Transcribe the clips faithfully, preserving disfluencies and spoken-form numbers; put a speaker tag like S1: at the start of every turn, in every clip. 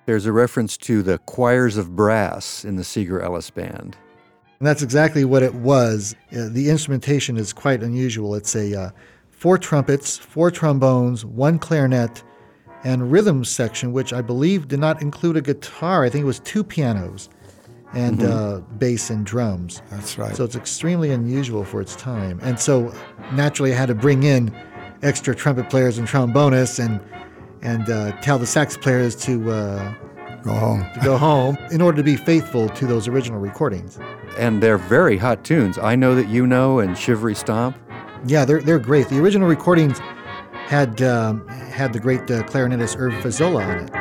S1: There's a reference to the choirs of brass in the Seeger Ellis Band.
S2: And that's exactly what it was. Uh, the instrumentation is quite unusual. It's a uh, four trumpets, four trombones, one clarinet, and rhythm section, which I believe did not include a guitar. I think it was two pianos and mm-hmm. uh, bass and drums.
S3: That's right.
S2: So it's extremely unusual for its time. And so naturally I had to bring in extra trumpet players and trombonists and and uh, tell the sax players to uh,
S3: go home.
S2: to go home in order to be faithful to those original recordings.
S1: And they're very hot tunes. I Know That You Know and Shivery Stomp.
S2: Yeah, they're they're great. The original recordings had um, had the great uh, clarinetist Irv Fazola on it.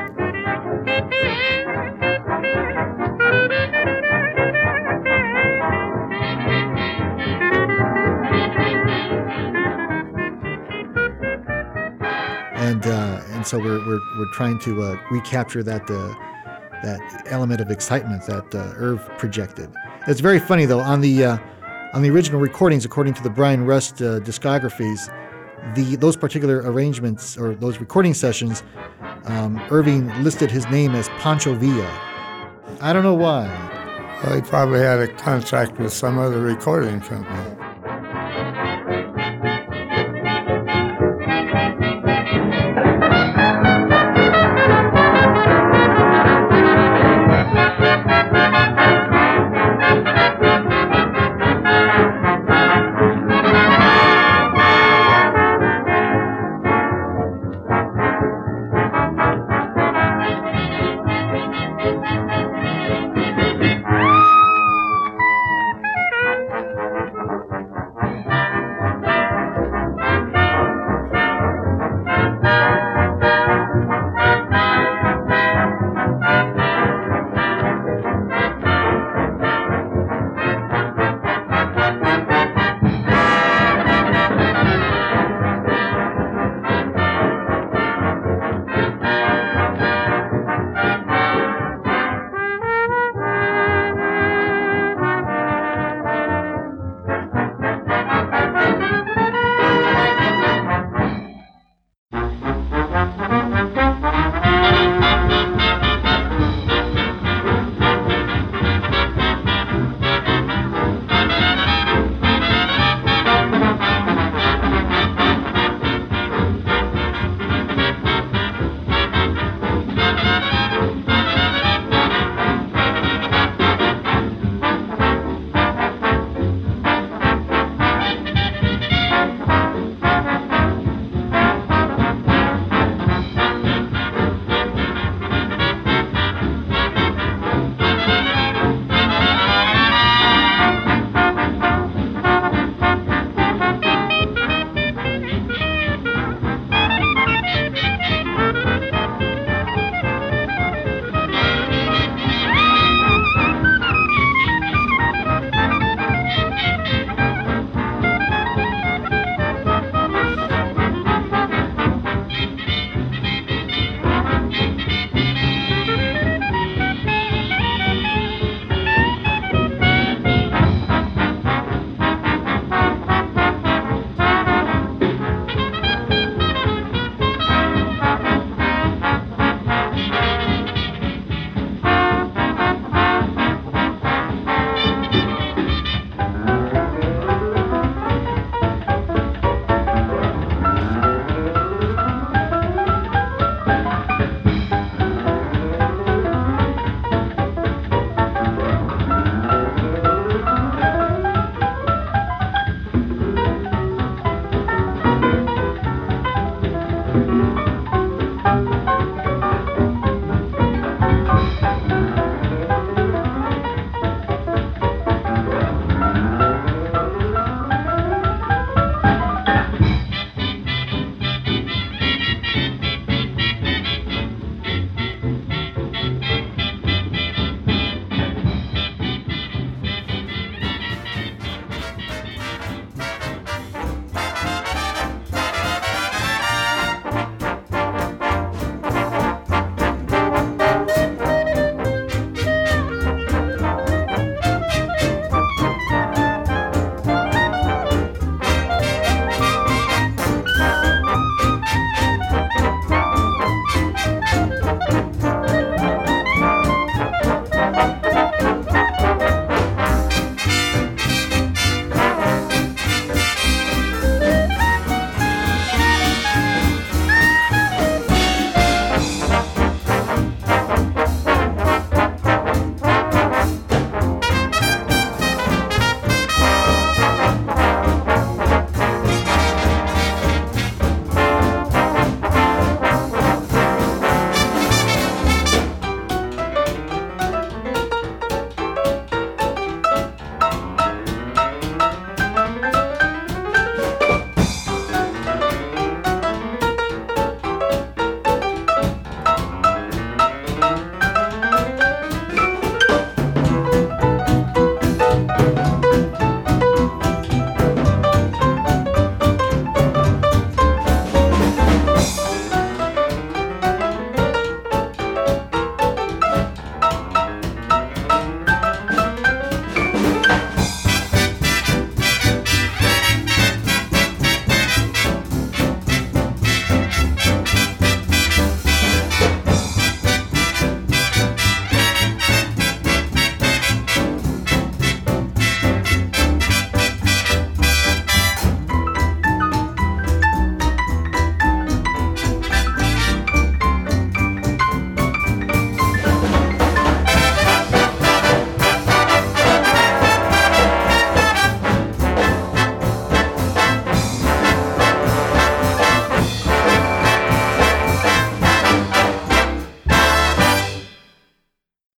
S2: And uh, and so we're we're we're trying to uh, recapture that uh, that element of excitement that uh, Irv projected. It's very funny though, on the uh, on the original recordings, according to the Brian Rust uh, discographies, the those particular arrangements or those recording sessions, um, Irving listed his name as Pancho Villa. I don't know why.
S3: Well, he probably had a contract with some other recording company.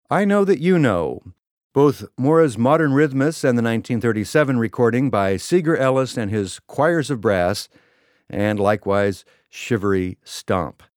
S1: I Know That You Know. Both Mora's Modern Rhythmists and the nineteen thirty-seven recording by Seeger Ellis and his Choirs of Brass, and likewise Shivery Stomp.